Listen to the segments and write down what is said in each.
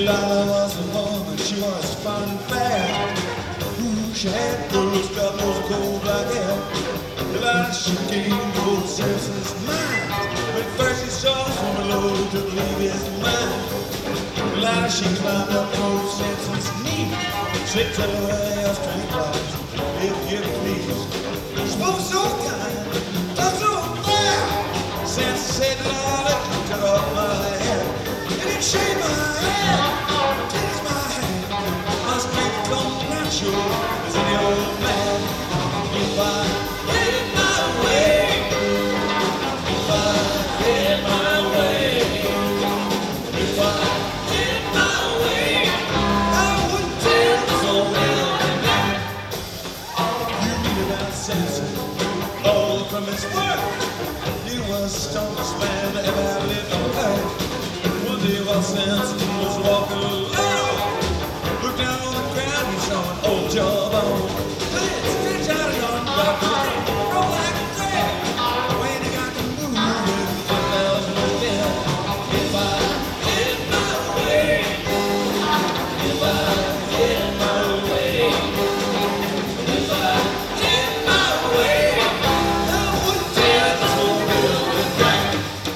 Delilah was a woman, she was fun and fair. Ooh, she had those got those cold black hair. Delilah, she came to old Samson's mind. But first he saw from below to leave his mind. Delilah, she climbed up old Samson's knee. Said, tell her where your strength lies, if you please. Spoke so kind, talked so fair. Samson said, Delilah, cut off my hair. And it shaved my head, tears my hand. My strength come natural as any old man. If I get my way, if I get my way, if I get my way, I wouldn't tear this old man. You read about Samson, all from his work. He was the strongest man that ever lived on earth. One day while Samson was walking alone, looked down on the ground, he saw an old jawbone. Stretch out his arm, back to the roll like a thread. When he got to moving, the bells were dead. If I get my way, if I get my way, if I get my way, I wouldn't tear this whole building down.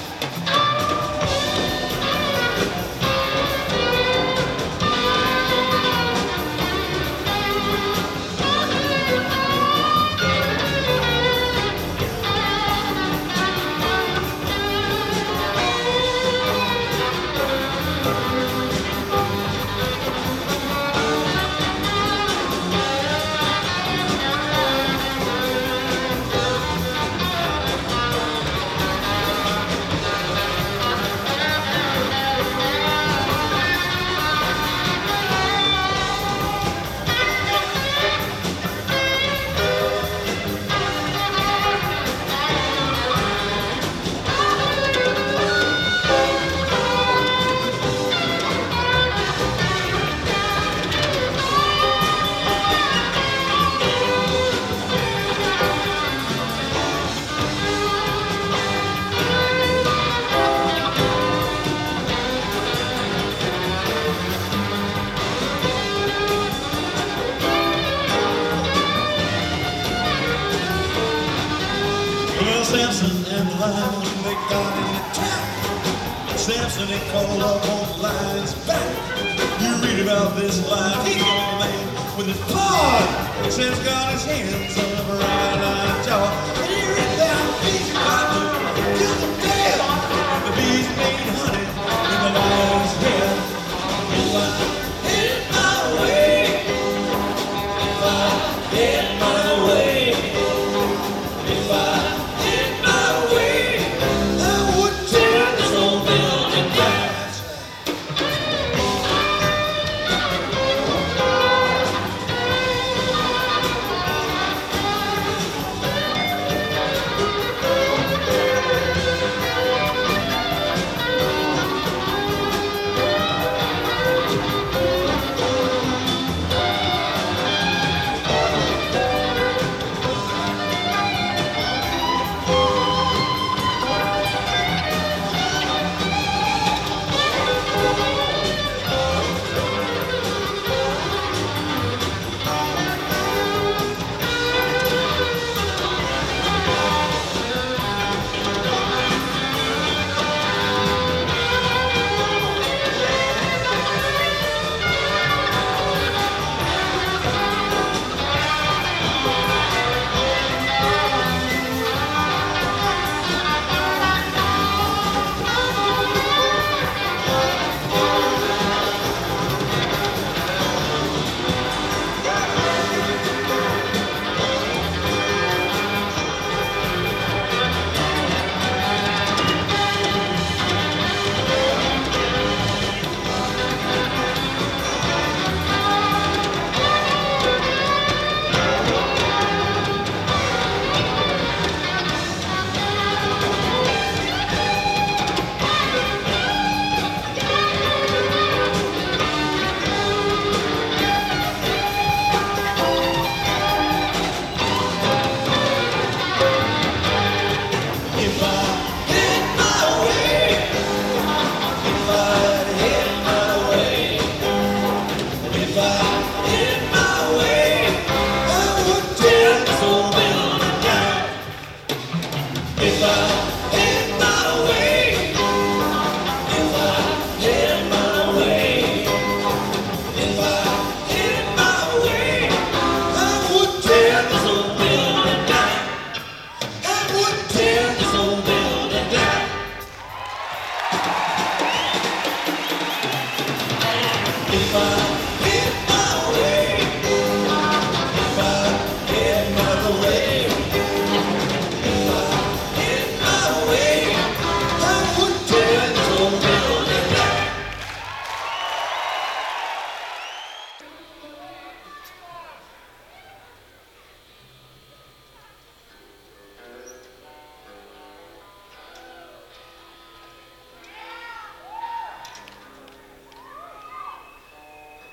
Well, Samson and Delilah, they got in the trap. Samson, he called up on the lion's back. You read about this lion, he's on the man with his paw. Samson got his hands on the right line jaw.